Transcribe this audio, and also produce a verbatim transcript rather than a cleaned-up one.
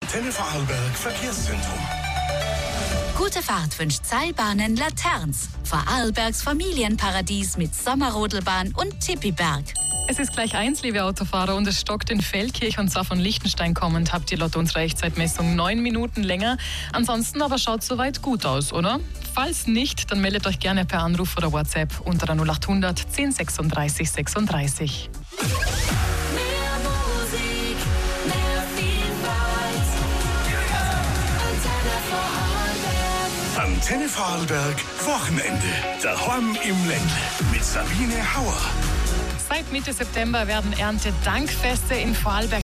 Antenne Vorarlberg Verkehrszentrum. Gute Fahrt wünscht Seilbahnen Laterns. Vorarlbergs Familienparadies mit Sommerrodelbahn und Tippiberg. Es ist gleich eins, liebe Autofahrer, und es stockt in Feldkirch und zwar von Liechtenstein kommend. Habt ihr laut unserer Echtzeitmessung neun Minuten länger. Ansonsten aber schaut soweit gut aus, oder? Falls nicht, dann meldet euch gerne per Anruf oder WhatsApp unter der null acht hundert zehn sechsunddreißig sechsunddreißig. Mehr Musik, mehr Vielfalt. Antenne Vorarlberg. Antenne Vorarlberg Wochenende. Daheim im Ländle mit Sabine Hauer. Seit Mitte September werden Erntedankfeste in Vorarlberg